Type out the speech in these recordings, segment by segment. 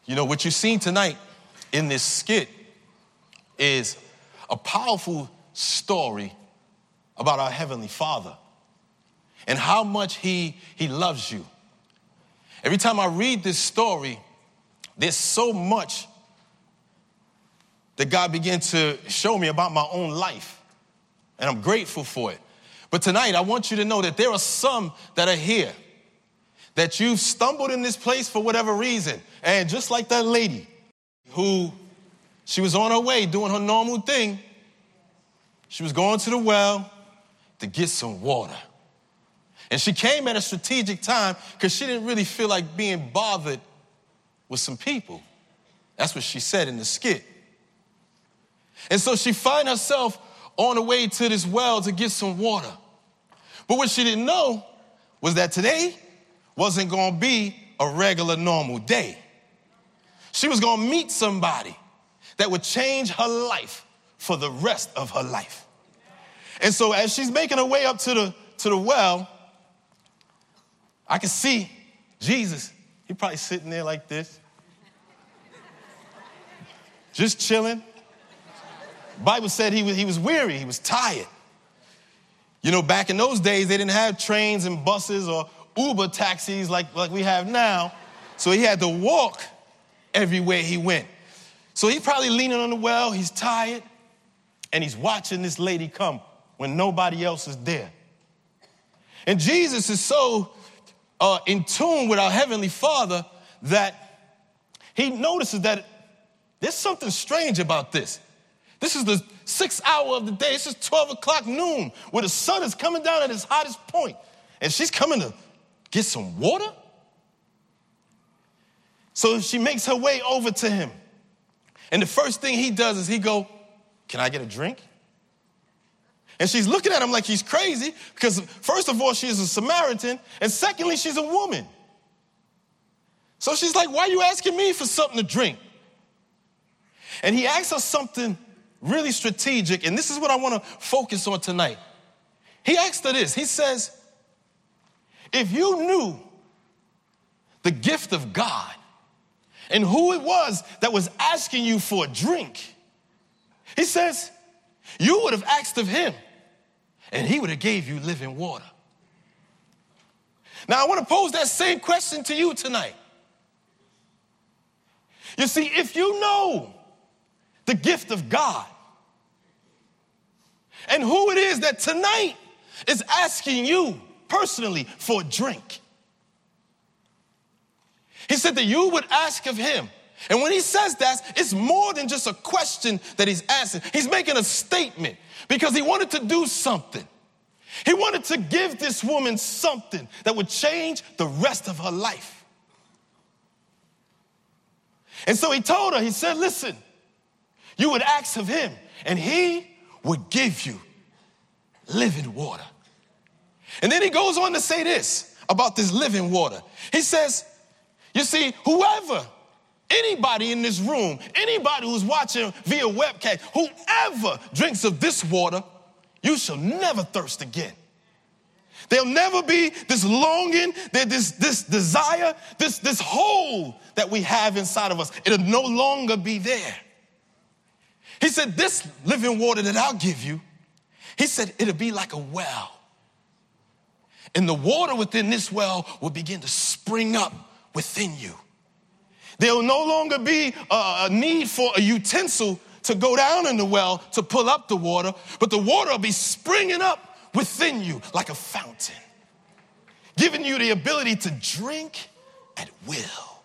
You know, what you've seen tonight in this skit is a powerful story about our Heavenly Father and how much He loves you. Every time I read this story, there's so much that God began to show me about my own life, and I'm grateful for it. But tonight, I want you to know that there are some that are here, that you've stumbled in this place for whatever reason. And just like that lady who, she was on her way doing her normal thing. She was going to the well to get some water. And she came at a strategic time because she didn't really feel like being bothered with some people. That's what she said in the skit. And so she found herself on the way to this well to get some water. But what she didn't know was that today wasn't going to be a regular, normal day. She was going to meet somebody that would change her life for the rest of her life. And so as she's making her way up to the well, I can see Jesus. He probably sitting there like this, just chilling. The Bible said he was weary, he was tired. You know, back in those days, they didn't have trains and buses or Uber taxis like we have now. So he had to walk everywhere he went. So he's probably leaning on the well, he's tired, and he's watching this lady come when nobody else is there. And Jesus is so in tune with our Heavenly Father that he notices that there's something strange about this. This is the 6th hour of the day. This is 12 o'clock noon, where the sun is coming down at its hottest point, and she's coming to get some water? So she makes her way over to him. And the first thing he does is he go, "Can I get a drink?" And she's looking at him like he's crazy because first of all, she's a Samaritan, and secondly, she's a woman. So she's like, "Why are you asking me for something to drink?" And he asks her something really strategic, and this is what I want to focus on tonight. He asked her this. He says, if you knew the gift of God and who it was that was asking you for a drink, he says, you would have asked of him, and he would have gave you living water. Now, I want to pose that same question to you tonight. You see, if you know the gift of God and who it is that tonight is asking you personally for a drink, he said that you would ask of him. And when he says that, it's more than just a question that he's asking. He's making a statement because he wanted to do something. He wanted to give this woman something that would change the rest of her life. And so he told her, he said, listen, you would ask of him, and he would give you living water. And then he goes on to say this about this living water. He says, you see, anybody in this room, anybody who's watching via webcast, whoever drinks of this water, you shall never thirst again. There'll never be this longing, this desire, this hole that we have inside of us. It'll no longer be there. He said, this living water that I'll give you, he said, it'll be like a well. And the water within this well will begin to spring up within you. There will no longer be a need for a utensil to go down in the well to pull up the water, but the water will be springing up within you like a fountain, giving you the ability to drink at will.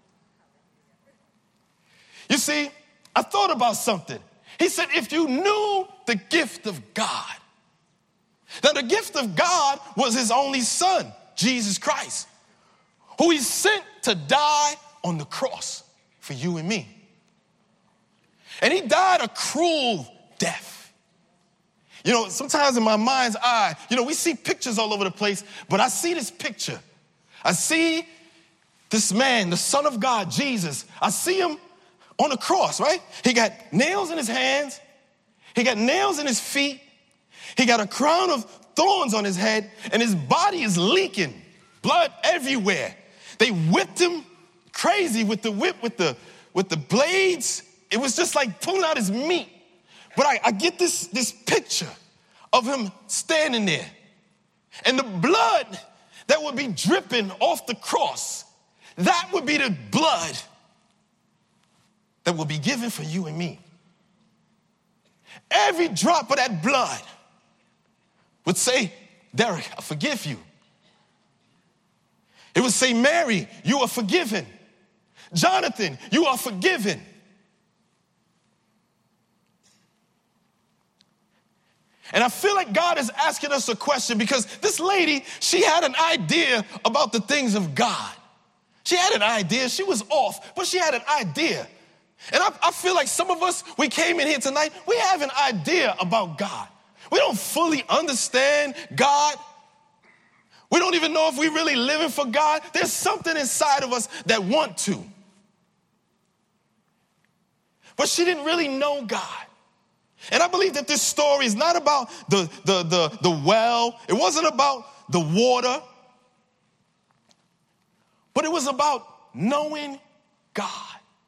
You see, I thought about something. He said, if you knew the gift of God. Now, the gift of God was his only son, Jesus Christ, who he sent to die on the cross for you and me. And he died a cruel death. You know, sometimes in my mind's eye, we see pictures all over the place, but I see this picture. I see this man, the Son of God, Jesus. I see him on the cross, right? He got nails in his hands. He got nails in his feet. He got a crown of thorns on his head, and his body is leaking, blood everywhere. They whipped him crazy with the whip, with the blades. It was just like pulling out his meat. But I get this picture of him standing there. And the blood that would be dripping off the cross, that would be the blood that will be given for you and me. Every drop of that blood would say, Derek, I forgive you. It would say, Mary, you are forgiven. Jonathan, you are forgiven. And I feel like God is asking us a question because this lady, she had an idea about the things of God. She had an idea. She was off, but she had an idea. And I feel like some of us, we came in here tonight, we have an idea about God. We don't fully understand God. We don't even know if we're really living for God. There's something inside of us that want to. But she didn't really know God. And I believe that this story is not about the well. It wasn't about the water. But it was about knowing God.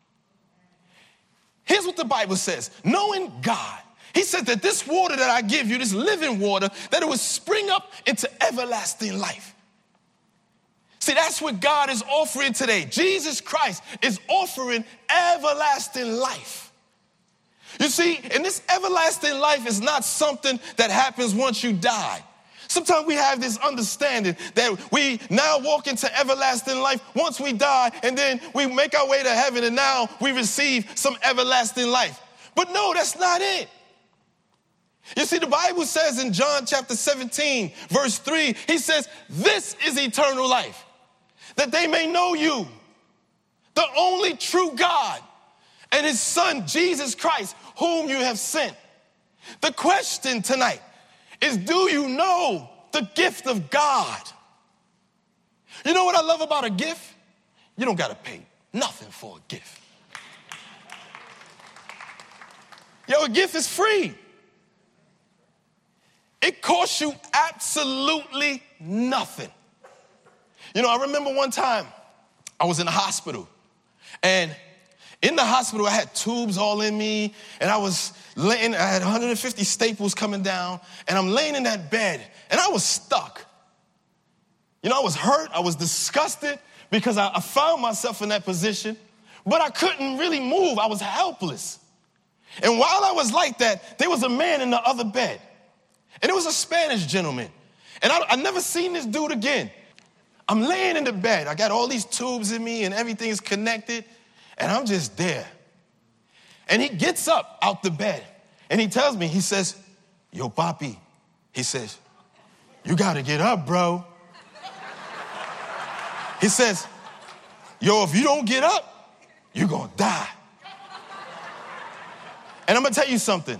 Here's what the Bible says. Knowing God. He said that this water that I give you, this living water, that it would spring up into everlasting life. See, that's what God is offering today. Jesus Christ is offering everlasting life. You see, and this everlasting life is not something that happens once you die. Sometimes we have this understanding that we now walk into everlasting life once we die, and then we make our way to heaven, and now we receive some everlasting life. But no, that's not it. You see, the Bible says in John chapter 17, verse 3, he says, this is eternal life, that they may know you, the only true God, and his son, Jesus Christ, whom you have sent. The question tonight is, do you know the gift of God? You know what I love about a gift? You don't got to pay nothing for a gift. Yo, a gift is free. It costs you absolutely nothing. You know, I remember one time I was in the hospital, and in the hospital, I had tubes all in me, and I had 150 staples coming down, and I'm laying in that bed, and I was stuck. You know, I was hurt, I was disgusted, because I found myself in that position, but I couldn't really move. I was helpless. And while I was like that, there was a man in the other bed, and it was a Spanish gentleman, and I never seen this dude again. I'm laying in the bed. I got all these tubes in me, and everything is connected, and I'm just there. And he gets up out the bed, and he tells me, he says, yo, papi, he says, you got to get up, bro. He says, yo, if you don't get up, you're going to die. And I'm going to tell you something.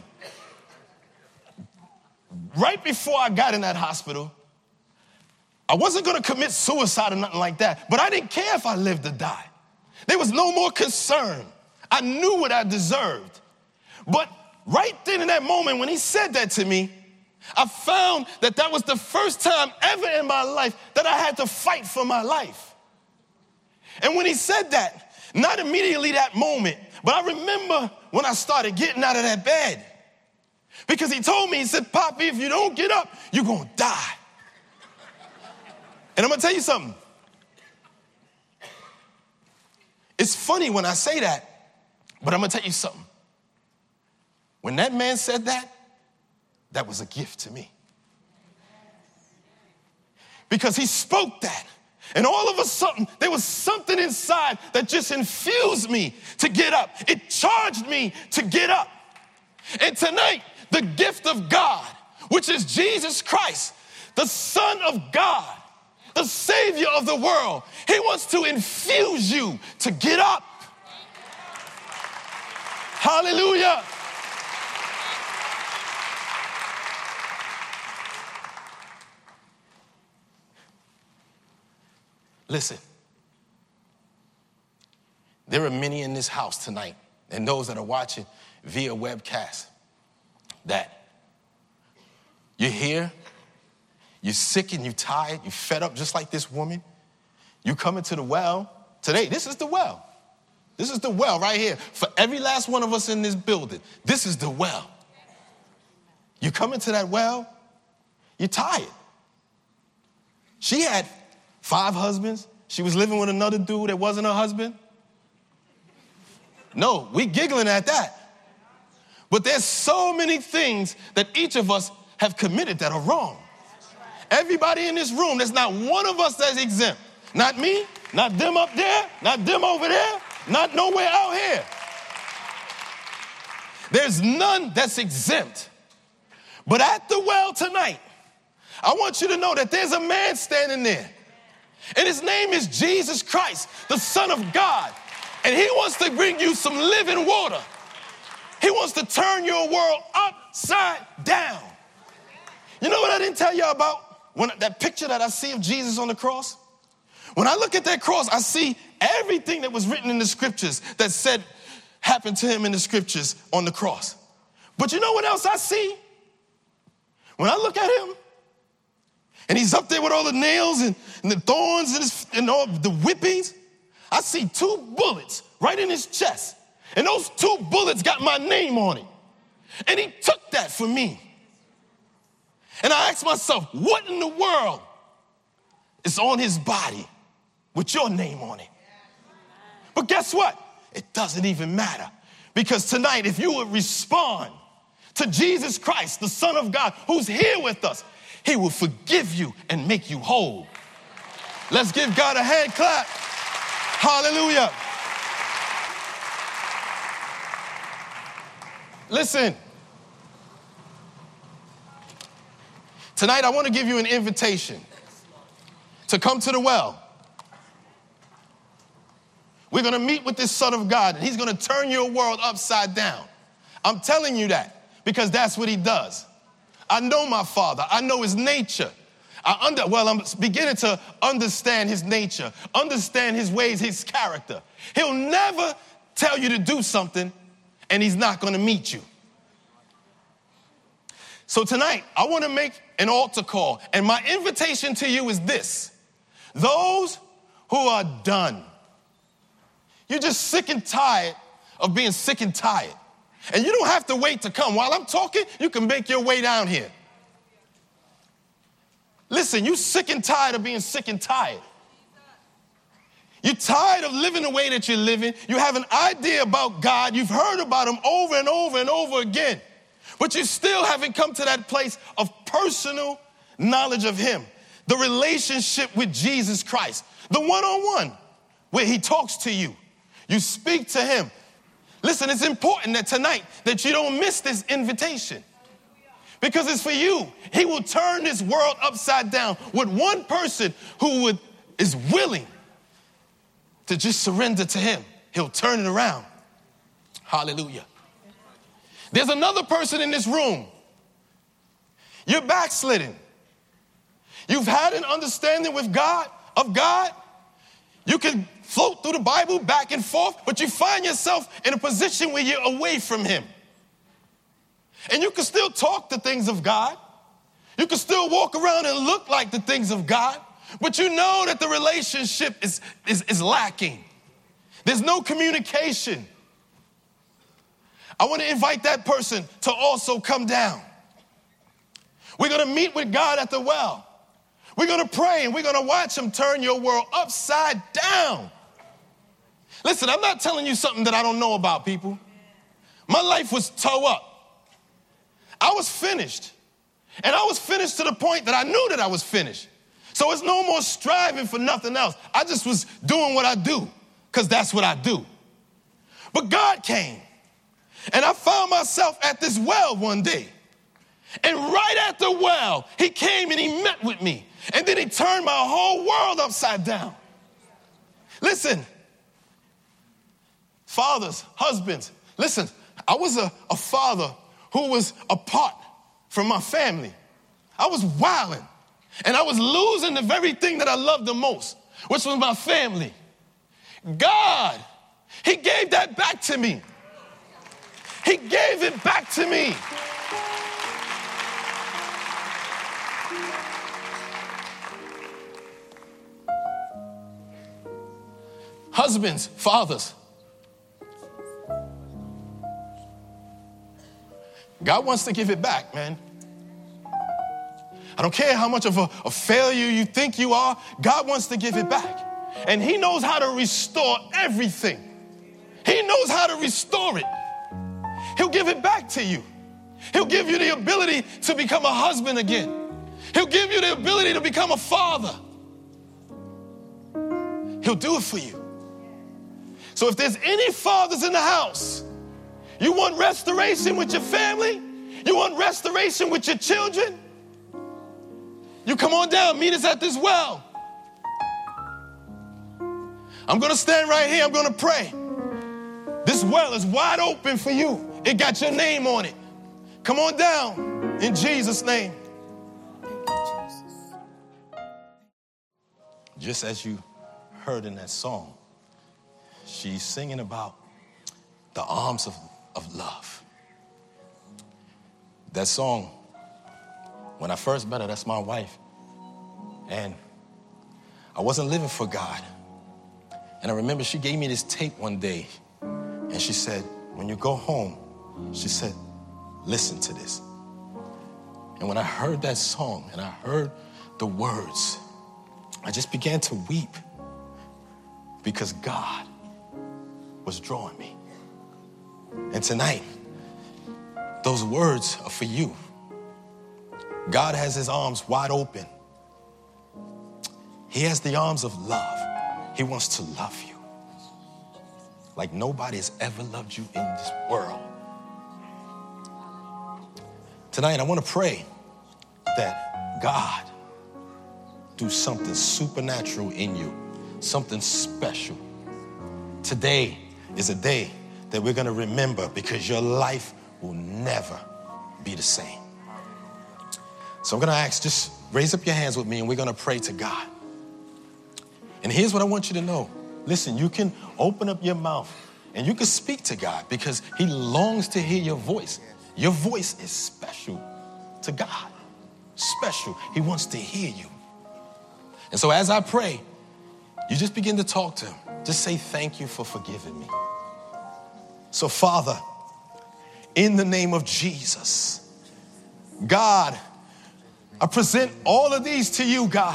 Right before I got in that hospital, I wasn't going to commit suicide or nothing like that, but I didn't care if I lived or died. There was no more concern. I knew what I deserved. But right then in that moment when he said that to me, I found that that was the first time ever in my life that I had to fight for my life. And when he said that, not immediately that moment, but I remember when I started getting out of that bed. Because he told me, he said, Poppy, if you don't get up, you're going to die. And I'm going to tell you something. It's funny when I say that, but I'm going to tell you something. When that man said that, that was a gift to me. Because he spoke that. And all of a sudden, there was something inside that just infused me to get up. It charged me to get up. And tonight, the gift of God, which is Jesus Christ, the Son of God, the Savior of the world, he wants to infuse you to get up. Hallelujah. Listen, there are many in this house tonight, and those that are watching via webcast, that you're here, you're sick and you're tired, you're fed up just like this woman. You come into the well, Today, this is the well. This is the well right here. For every last one of us in this building, this is the well. You come into that well, you're tired. She had 5 husbands. She was living with another dude that wasn't her husband. No, we giggling at that. But there's so many things that each of us have committed that are wrong. Everybody in this room, there's not one of us that's exempt. Not me, not them up there, not them over there, not nowhere out here. There's none that's exempt. But at the well tonight, I want you to know that there's a man standing there. And his name is Jesus Christ, the Son of God. And he wants to bring you some living water. He wants to turn your world upside down. You know what I didn't tell you about? That picture that I see of Jesus on the cross? When I look at that cross, I see everything that was written in the scriptures that said happened to him in the scriptures on the cross. But you know what else I see? When I look at him, and he's up there with all the nails and the thorns and all the whippings, I see 2 bullets right in his chest. And those 2 bullets got my name on it. And he took that for me. And I asked myself, what in the world is on his body with your name on it? But guess what? It doesn't even matter. Because tonight, if you would respond to Jesus Christ, the Son of God, who's here with us, he will forgive you and make you whole. Let's give God a hand clap. Hallelujah. Listen. Tonight, I want to give you an invitation to come to the well. We're going to meet with this Son of God, and he's going to turn your world upside down. I'm telling you that because that's what he does. I know my Father. I know his nature. I'm beginning to understand his nature, understand his ways, his character. He'll never tell you to do something, and he's not going to meet you. So tonight, I want to make an altar call, and my invitation to you is this. Those who are done, you're just sick and tired of being sick and tired. And you don't have to wait to come. While I'm talking, you can make your way down here. Listen, you're sick and tired of being sick and tired. You're tired of living the way that you're living. You have an idea about God. You've heard about him over and over and over again. But you still haven't come to that place of personal knowledge of him. The relationship with Jesus Christ. The one-on-one where he talks to you. You speak to him. Listen, it's important that tonight that you don't miss this invitation. Because it's for you. He will turn this world upside down with one person who is willing to just surrender to him. He'll turn it around. Hallelujah. There's another person in this room. You're backslidden. You've had an understanding with God, of God. You can float through the Bible back and forth, but you find yourself in a position where you're away from him. And you can still talk the things of God. You can still walk around and look like the things of God, but you know that the relationship is lacking. There's no communication. I want to invite that person to also come down. We're going to meet with God at the well. We're going to pray and we're going to watch him turn your world upside down. Listen, I'm not telling you something that I don't know about, people. My life was toe up. I was finished. And I was finished to the point that I knew that I was finished. So it's no more striving for nothing else. I just was doing what I do because that's what I do. But God came. And I found myself at this well one day. And right at the well, he came and he met with me. And then he turned my whole world upside down. Listen, fathers, husbands, listen, I was a father who was apart from my family. I was wilding. And I was losing the very thing that I loved the most, which was my family. God, he gave that back to me. He gave it back to me. Husbands, fathers. God wants to give it back, man. I don't care how much of a failure you think you are. God wants to give it back. And he knows how to restore everything. He knows how to restore it. He'll give it back to you. He'll give you the ability to become a husband again. He'll give you the ability to become a father. He'll do it for you. So if there's any fathers in the house, you want restoration with your family, you want restoration with your children, you come on down, meet us at this well. I'm going to stand right here. I'm going to pray. This well is wide open for you. It got your name on it. Come on down in Jesus' name. Just as you heard in that song, she's singing about the arms of love. That song, when I first met her, that's my wife. And I wasn't living for God. And I remember she gave me this tape one day. And she said, when you go home, she said, listen to this. And when I heard that song and I heard the words, I just began to weep because God was drawing me. And tonight, those words are for you. God has his arms wide open. He has the arms of love. He wants to love you like nobody has ever loved you in this world. Tonight, I want to pray that God do something supernatural in you, something special. Today is a day that we're going to remember because your life will never be the same. So I'm going to ask, just raise up your hands with me and we're going to pray to God. And here's what I want you to know. Listen, you can open up your mouth and you can speak to God because he longs to hear your voice. Your voice is special to God. Special. He wants to hear you. And so as I pray, you just begin to talk to him. Just say, thank you for forgiving me. So Father, in the name of Jesus, God, I present all of these to you, God.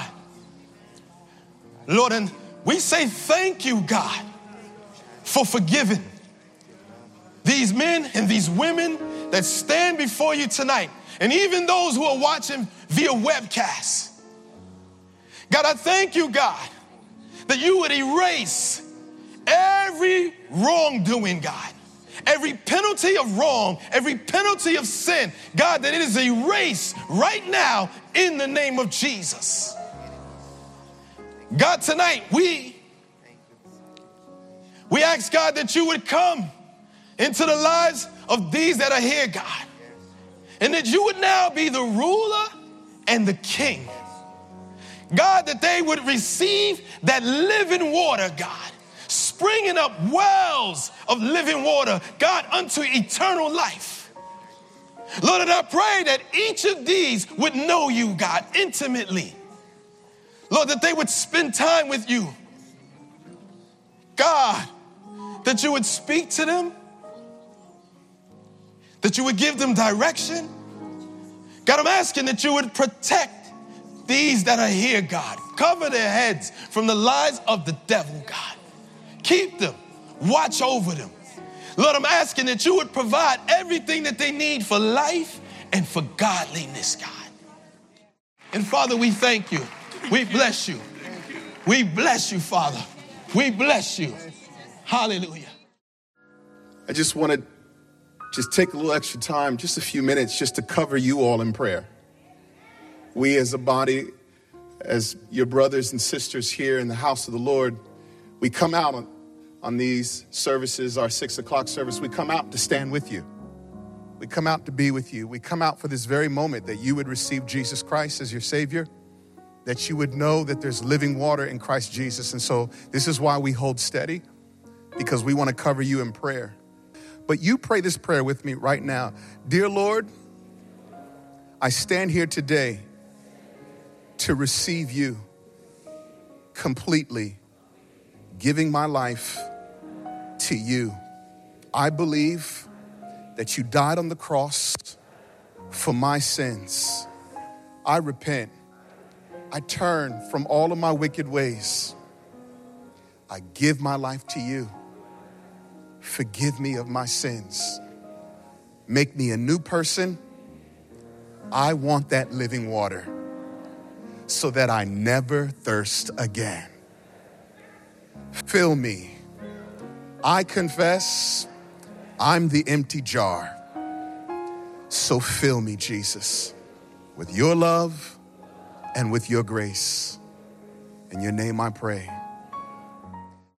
Lord, and we say thank you, God, for forgiving these men and these women that stand before you tonight, and even those who are watching via webcast. God, I thank you, God, that you would erase every wrongdoing, God, every penalty of wrong, every penalty of sin, God, that it is erased right now in the name of Jesus. God, tonight we ask, God, that you would come into the lives of these that are here, God, and that you would now be the ruler and the king. God, that they would receive that living water, God, springing up wells of living water, God, unto eternal life. Lord, and I pray that each of these would know you, God, intimately. Lord, that they would spend time with you. God, that you would speak to them, that you would give them direction. God, I'm asking that you would protect these that are here, God. Cover their heads from the lies of the devil, God. Keep them. Watch over them. Lord, I'm asking that you would provide everything that they need for life and for godliness, God. And Father, we thank you. We bless you. We bless you, Father. We bless you. Hallelujah. I just want to take a little extra time, just a few minutes, just to cover you all in prayer. We as a body, as your brothers and sisters here in the house of the Lord, we come out on these services, our 6 o'clock service, we come out to stand with you. We come out to be with you. We come out for this very moment that you would receive Jesus Christ as your Savior, that you would know that there's living water in Christ Jesus. And so this is why we hold steady, because we want to cover you in prayer. But you pray this prayer with me right now. Dear Lord, I stand here today to receive you completely, giving my life to you. I believe that you died on the cross for my sins. I repent. I turn from all of my wicked ways. I give my life to you. Forgive me of my sins. Make me a new person. I want that living water so that I never thirst again. Fill me. I confess I'm the empty jar. So fill me, Jesus, with your love and with your grace. In your name I pray.